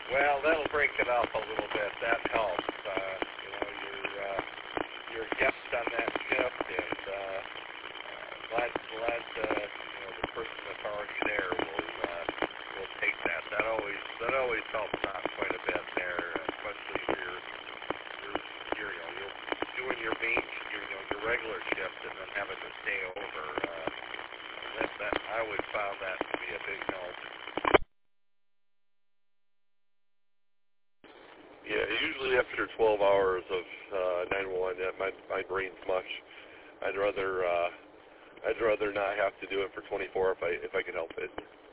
Well, that'll break it up a little bit. That helps. You're a guest on that shift, and glad the person that's already there will take that. That always helps out quite a bit there, especially if you're doing your main your regular shift and then having to stay over. That I always found that to be a big help. Yeah, usually after 12 hours of 911, my brain's mush. I'd rather not have to do it for 24 if I can help it.